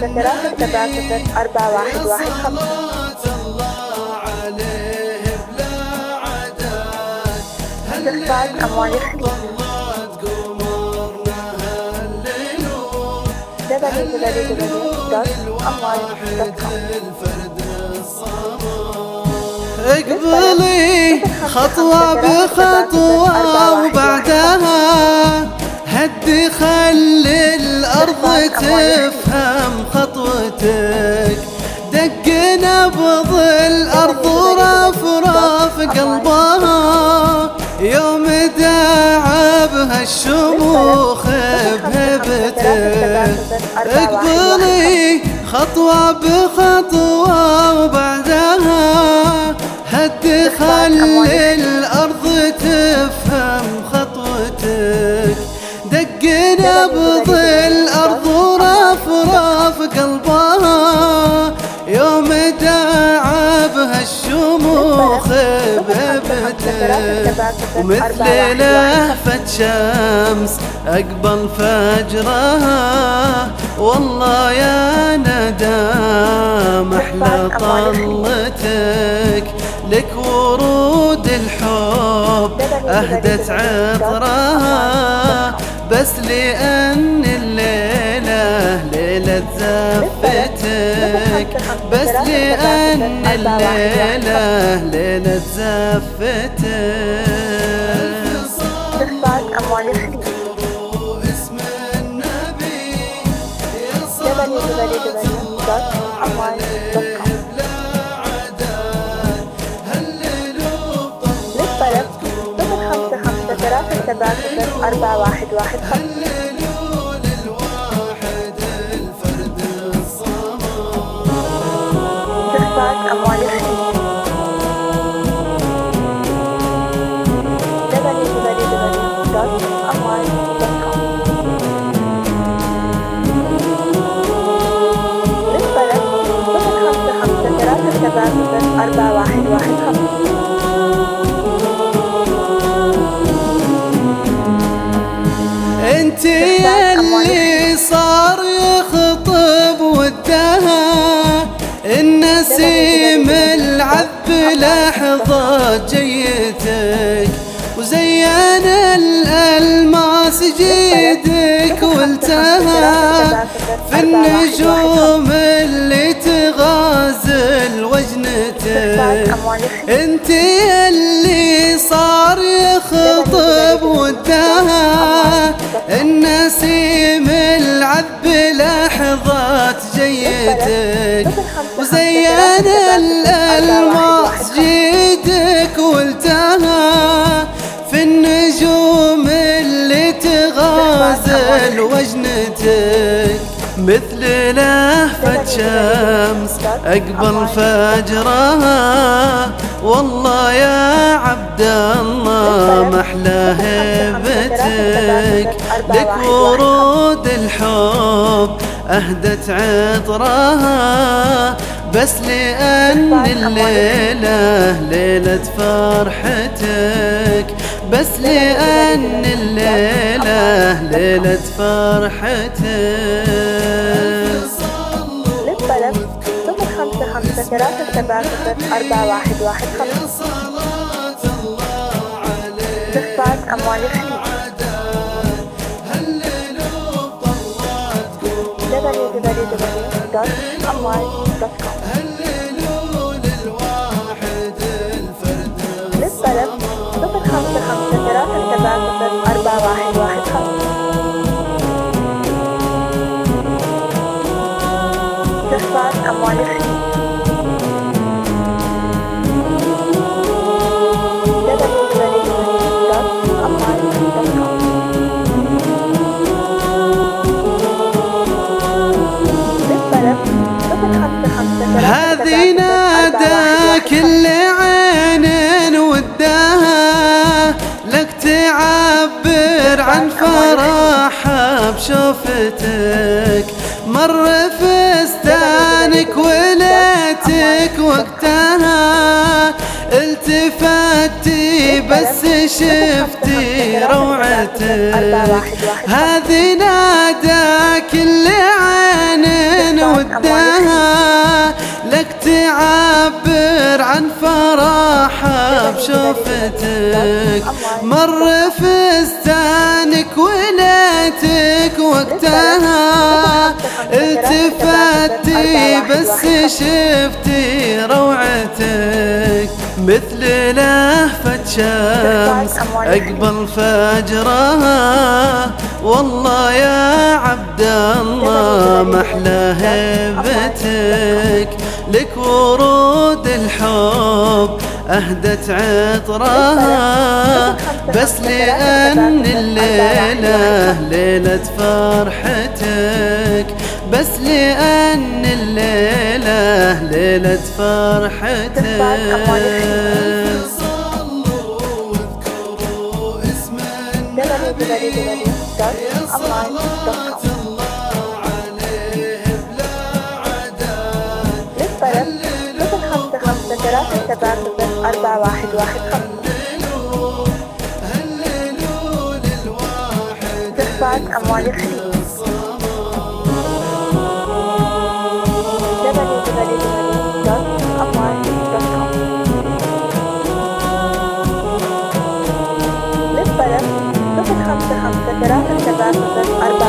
3 7 0 4 1 1 5. استخراج أموال الخليج www.amwal.com. اقبلي خطوة بخطوة وبعدها هدي خلي الأرض تفهم خطوتك، دق نبض الأرض ورفرف قلبها يوم داعبها الشموخ بهبتك. اقبلي خطوة بخطوة وبعدها هدي خلي الأرض تفهم خطوتك، دق نبض الأرض ورفرف قلبها يوم داعبها الشموخ بهبتك. ومثل لهفة شمس أقبل فجرها والله يا ندام أحلى طلتك، لك ورود الحب أهدت عطرها بس لأن الليلة ليلة زفتك، بس لأن الليلة ليلة زفتك. استخراج أموال الخليج www.amwal.com. للطلب 055 3 7 0 4 1 1 5. استخراج أموال الخليج www.amwal.com. للطلب 055 3 7 0 4 1 1 5. انت اللي صار يخطب ودها النسيم العذب لحظة جيتك، وزين الألماس جيدك والتها في النجوم اللي تغازل وجنتك. انت اللي صار يخطب ودها النسيم العذب لحظات جيتك، وزين الألماس جيدك والتها في النجوم اللي تغازل وجنتك. مثل لهفة شمس أقبل فجرها والله يا عبد الله محلى هبتك، لك ورود الحب أهدت عطرها بس لأن الليلة ليلة فرحتك، بس لأن الليلة ليلة فرحتك. للطلب 055 3 7 0 4 1 1 5. استخراج أموال الخليج www.amwal.com. للطلب 055 3 7 0 4 1 1 5. استخراج أموال الخليج www.amwal.com. للطلب 055 هذه نادى كل عين ودها لك تعبر عن فرحها بشوفتك، مر فستانك وليتك وقتها التفتي بس شفتي روعتك. هذه نادى كل عين ودها لك تعبر عن فرحها بشوفتك. مر فستانك وليتك وقتها التفتي بس شفتي روعتك. مثل لهفة شمس أقبل فجرها، والله يا عبد الله محلى هبتك. لك ورود الحب أهدت عطرها، بس لأن الليلة ليلة فرحتك. بس لأن الليلة ليلة فرحتك. صلوا واذكروا اسم النبي يا صلاة الله عليه بلا عدد. للطلب 0553374115. تخفى أموال الخليج. للطلب 0553374115.